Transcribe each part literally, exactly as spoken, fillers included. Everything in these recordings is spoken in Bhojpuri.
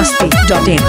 masti dot in.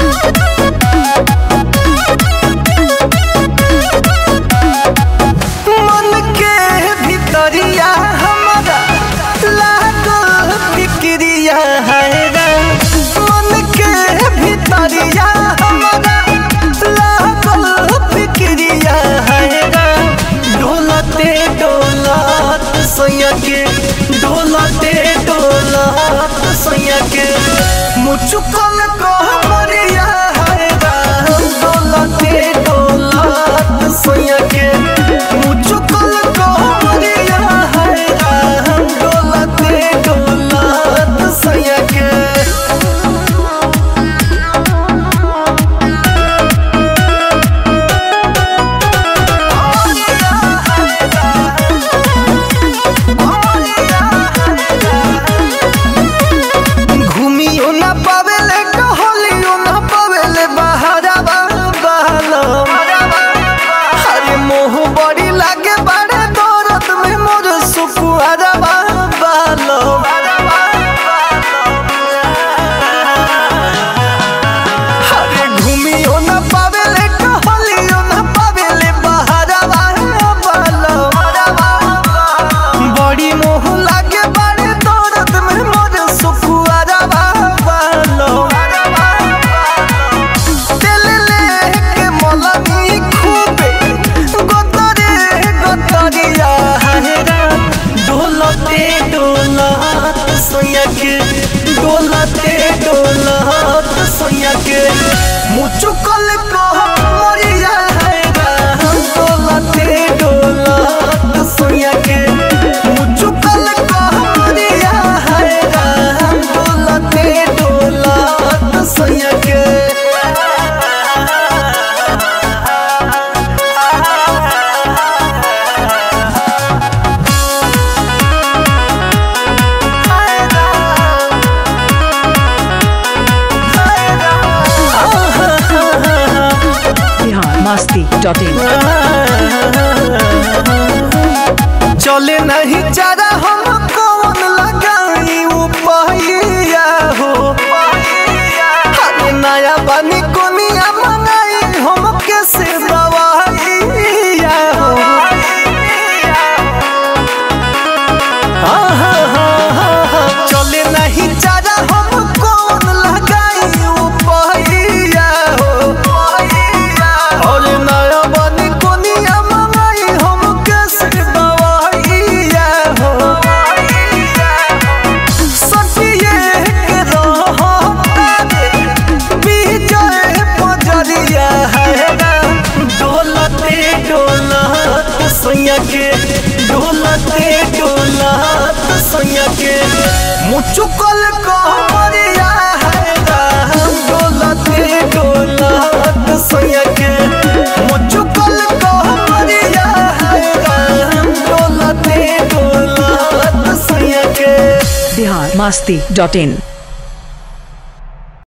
मन के भितरिया हमारा लागल फिक्रिया है रे। मन के भितरिया हमारा लागल फिक्रिया है रे। डोलते डोलत सैया के डोलते डोलत सैया के मुचुकल कहमरिया है रे। डोलते डोलत सैया के मुचुकल कहमरिया है रे। डोलते डोलत सैया के घूमियो ना पावेले टहलियो ना पावेले बहारवा बहलो। अरे मोह बड़ी लागे बड़े दौरत में मोर सुकुआरवा बहलो। अरे घूमियो ना पावेले टहलियो ना पावेले बहारवा बहलो। बड़ी मोह लागे बड़े दौरत में मोर सुकुआरवा बहलो। तेल लेके मलनी खूबे गोतरे गोतरिया है रे। डोलते डोलत सैया के डोलते डोलत सैया के मुचुकल कहमरिया है रे। डोलते डोलत सैया के मुचुकल कहमरिया है रे। डोलते डोलत सैया के Bihar masti dot in. चले नहीं चारा हम कौन लगाई उपहिया हो। अरे नया बनी कोनिया मंगाई हम कैसे दवाइया हो। चले नहीं चारा हम कौन लगाई उपहिया हो। अरे नया बनी कोनिया मंगाई हम कैसे दवाइया हो। सटिए के रहो तारे विजय पजरिया है रे। डोलते डोलत सैया के डोलते डोलत सैया के मुचुकल कहमरिया है रे। डोलते डोलत सैया के मुचुकल कहमरिया है रे। डोलते डोलत सैया के Bihar masti dot in.